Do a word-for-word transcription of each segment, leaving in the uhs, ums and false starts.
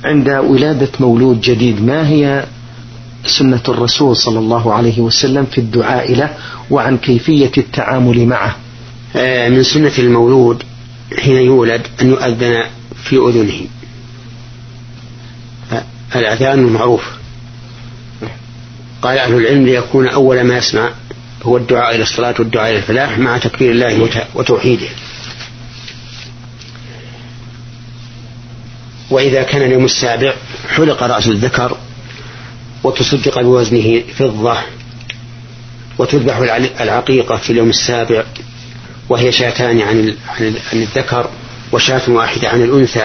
عند ولادة مولود جديد ما هي سنة الرسول صلى الله عليه وسلم في الدعاء له وعن كيفية التعامل معه؟ من سنة المولود حين يولد أن يؤذن في أذنه، الأذان المعروف. قال أهل العلم ليكون أول ما يسمع هو الدعاء إلى الصلاة والدعاء إلى الفلاح مع تكبير الله وتوحيده. وإذا كان اليوم السابع حلق رأس الذكر وتصدق بوزنه فضة، وتذبح العقيقة في اليوم السابع وهي شاتان عن عن الذكر وشاة واحدة عن الأنثى،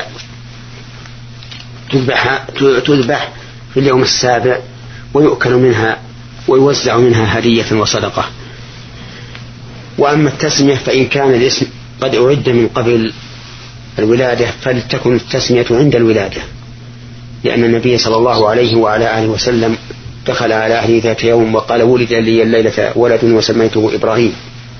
تذبح تذبح في اليوم السابع ويؤكل منها ويوزع منها هدية وصدقة. وأما التسمية فإن كان الاسم قد أعد من قبل الولادة فلتكن التسمية عند الولادة، لأن النبي صلى الله عليه وعلى آله وسلم دخل على أهله ذات يوم وقال: ولد لي الليلة ولد وسميته إبراهيم.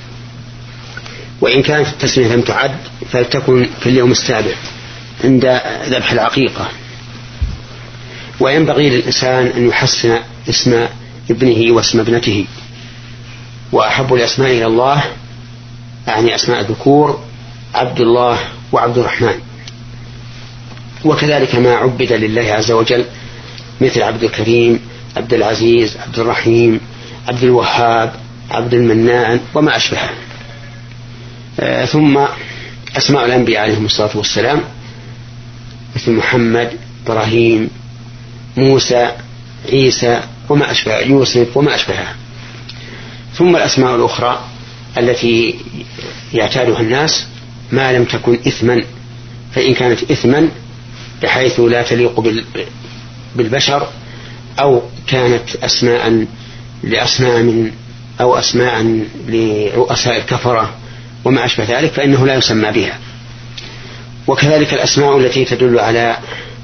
وإن كانت التسمية لم تعد فلتكن في اليوم السابع عند ذبح العقيقة. وينبغي للإنسان أن يحسن اسم ابنه واسم ابنته، وأحب الأسماء إلى الله يعني أسماء الذكور عبد الله وعبد الرحمن، وكذلك ما عبد لله عز وجل مثل عبد الكريم، عبد العزيز، عبد الرحيم، عبد الوهاب، عبد المنان وما أشبهه. آه ثم أسماء الأنبياء عليهم الصلاة والسلام مثل محمد، إبراهيم، موسى، عيسى وما أشبه، يوسف وما أشبهه. ثم الأسماء الأخرى التي يعتادها الناس ما لم تكن إثما، فإن كانت إثما بحيث لا تليق بالبشر أو كانت أسماء لأصنام أو أسماء لرؤساء الكفرة وما أشبه ذلك فإنه لا يسمى بها. وكذلك الأسماء التي تدل على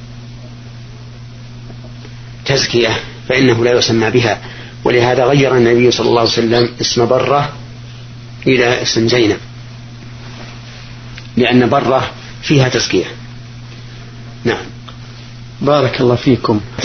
تزكية فإنه لا يسمى بها. ولهذا غير النبي صلى الله عليه وسلم اسم برة إلى اسم زينب، لأن برة فيها تزكية. نعم. بارك الله فيكم.